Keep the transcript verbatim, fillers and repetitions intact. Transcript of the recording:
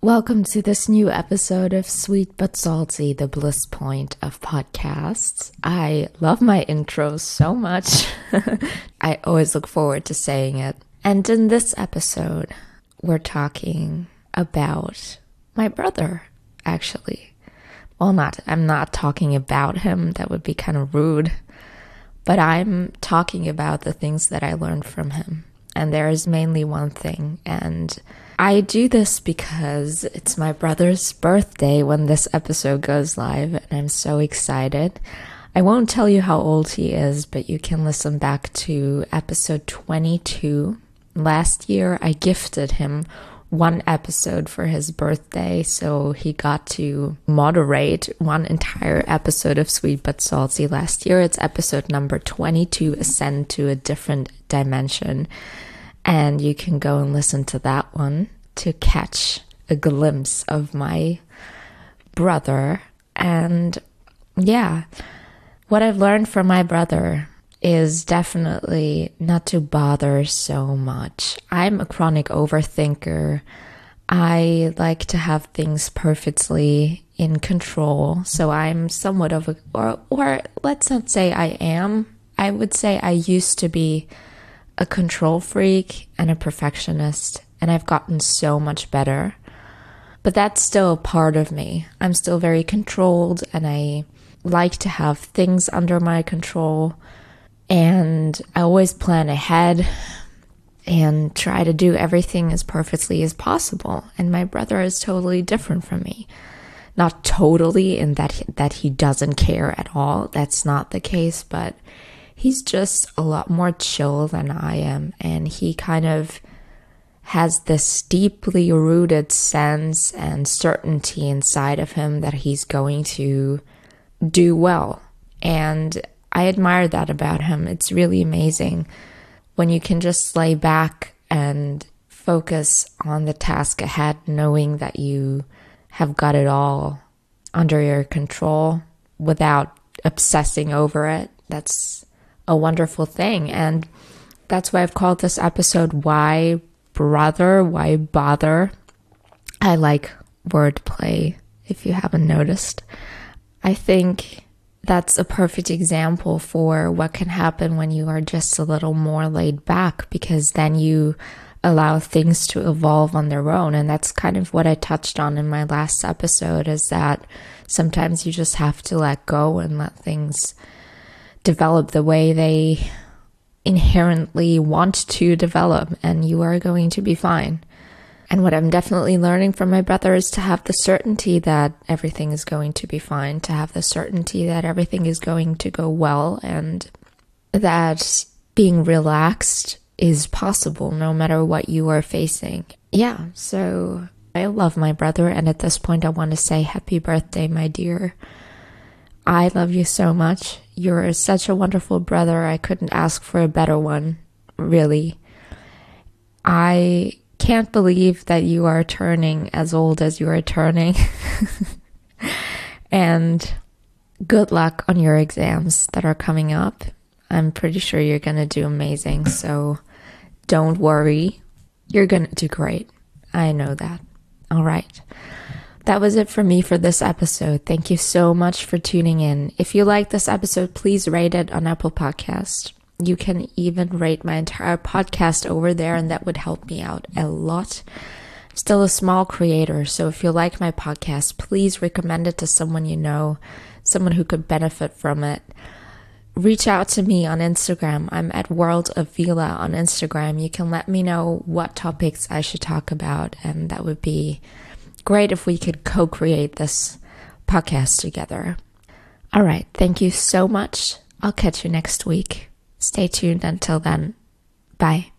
Welcome to this new episode of Sweet But Salty, the bliss point of podcasts. I love my intros so much. I always look forward to saying it. And in this episode, we're talking about my brother, actually. Well, not, I'm not talking about him. That would be kind of rude. But I'm talking about the things that I learned from him. And there is mainly one thing, and I do this because it's my brother's birthday when this episode goes live, and I'm so excited. I won't tell you how old he is, but you can listen back to episode twenty-two. Last year, I gifted him one episode for his birthday, so he got to moderate one entire episode of Sweet But Salty. Last year, it's episode number twenty-two, Ascend to a Different Dimension. And you can go and listen to that one to catch a glimpse of my brother. And yeah, what I've learned from my brother is definitely not to bother so much. I'm a chronic overthinker. I like to have things perfectly in control. So I'm somewhat of a, or, or let's not say I am. I would say I used to be a control freak and a perfectionist, and I've gotten so much better. But that's still a part of me. I'm still very controlled, and I like to have things under my control, and I always plan ahead and try to do everything as perfectly as possible. And my brother is totally different from me. Not totally in that he, that he doesn't care at all. That's not the case, but he's just a lot more chill than I am, and he kind of has this deeply rooted sense and certainty inside of him that he's going to do well. And I admire that about him. It's really amazing when you can just lay back and focus on the task ahead, knowing that you have got it all under your control without obsessing over it. That's a wonderful thing. And that's why I've called this episode Why Brother, Why Bother. I like wordplay, if you haven't noticed. I think that's a perfect example for what can happen when you are just a little more laid back, because then you allow things to evolve on their own. And that's kind of what I touched on in my last episode, is that sometimes you just have to let go and let things develop the way they inherently want to develop, and you are going to be fine. And what I'm definitely learning from my brother is to have the certainty that everything is going to be fine, to have the certainty that everything is going to go well, and that being relaxed is possible no matter what you are facing. Yeah, so I love my brother, and at this point I want to say happy birthday, my dear. I love you so much. You're such a wonderful brother. I couldn't ask for a better one, really. I can't believe that you are turning as old as you are turning. And good luck on your exams that are coming up. I'm pretty sure you're going to do amazing. So don't worry. You're going to do great. I know that. All right. That was it for me for this episode. Thank you so much for tuning in. If you like this episode, please rate it on Apple Podcast. You can even rate my entire podcast over there, and that would help me out a lot. I'm still a small creator, so if you like my podcast, please recommend it to someone you know, someone who could benefit from it. Reach out to me on Instagram. I'm at World of Vila on Instagram. You can let me know what topics I should talk about, and that would be great if we could co-create this podcast together. All right. Thank you so much. I'll catch you next week. Stay tuned until then. Bye.